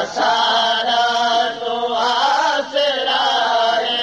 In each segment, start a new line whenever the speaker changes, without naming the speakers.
आसारा तो आसरा है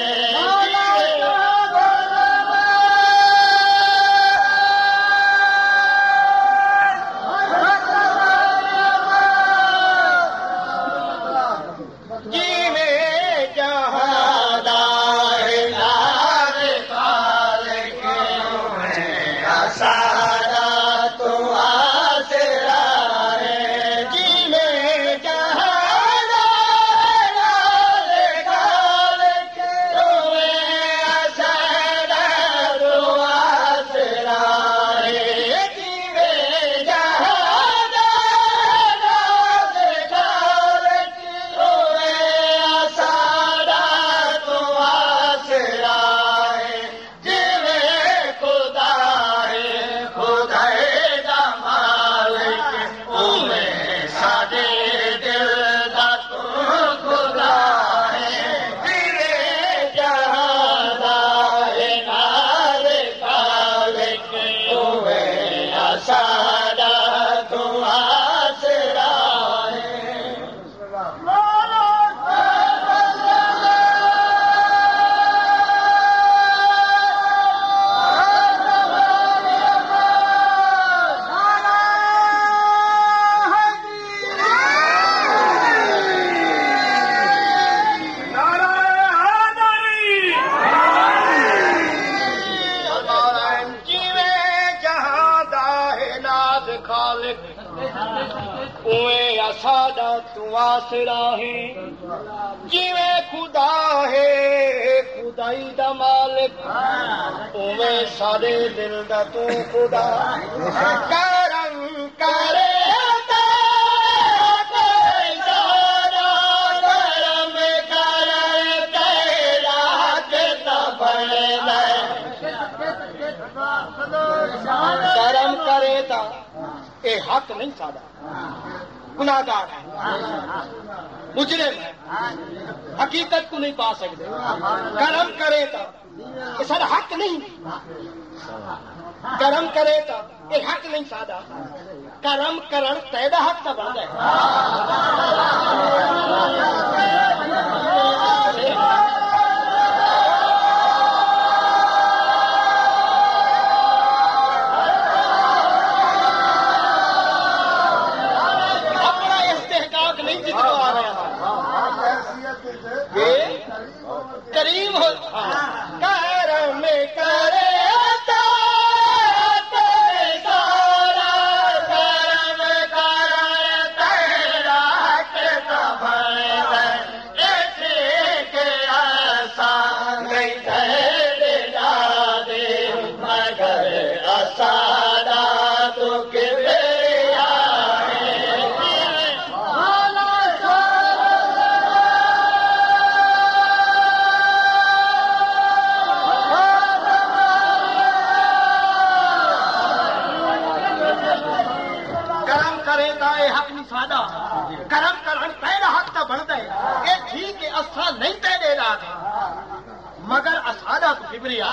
आसरा है जिवे खुदा है खुदाई दा मालिक उवे सारे दिल दा तू खुदा करम करे करम करे ता ए हक नहीं सादा गुनाहगार है मुजरिम है हकीकत को नहीं पा सकते करम करे तो ये सारा हक नहीं करम करे तो ये हक नहीं सादा करम करण तेरा हक का बन है करीम हो करम करे तो सारा करम करे तेरा के के आसान नहीं तेरा दे मगर आसारा तो के करम करण तेरा हक का बनता है ये ठीक है असा नहीं तय दे रहा थे मगर असादा तो फिबरिया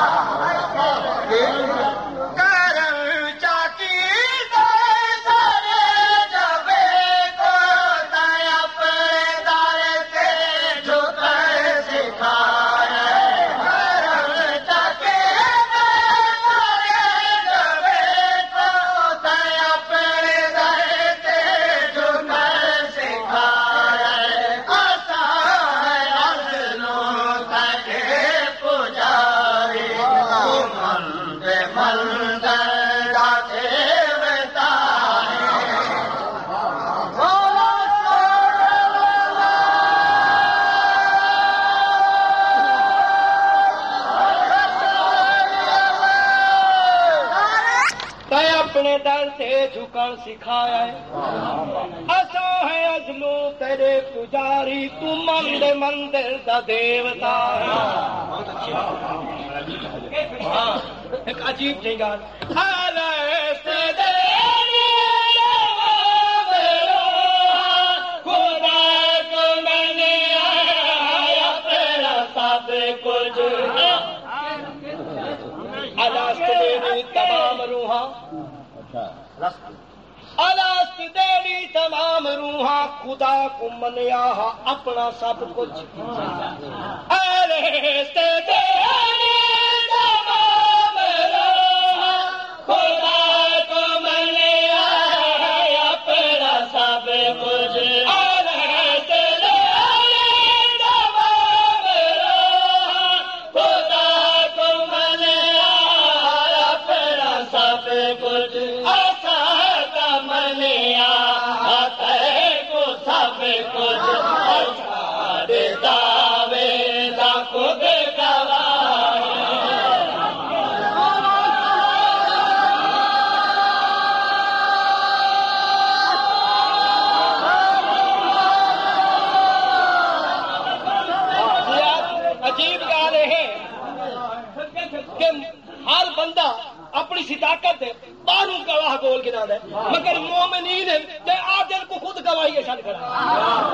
करम चाकी सारे जबे को अपने दारे से झुक सिखाए करम चाकी सारे जबे को अपने दारे से अपने दर से झुकन सिखाया असो है अजलो तेरे पुजारी तू मंदिर मंदिर दा देवता एक अजीब जगह तमाम रूहा अलास्त देवी तमाम रूहा खुदा को मनिया अपना सब कुछ अरे से तमाम रूहा खुदा को मनिया अपना सब कुछ अपनी सी ताकत बारू गवाह बोल के ना दे मगर मोमिनीन ते आदिल को खुद गवाही छड़ करा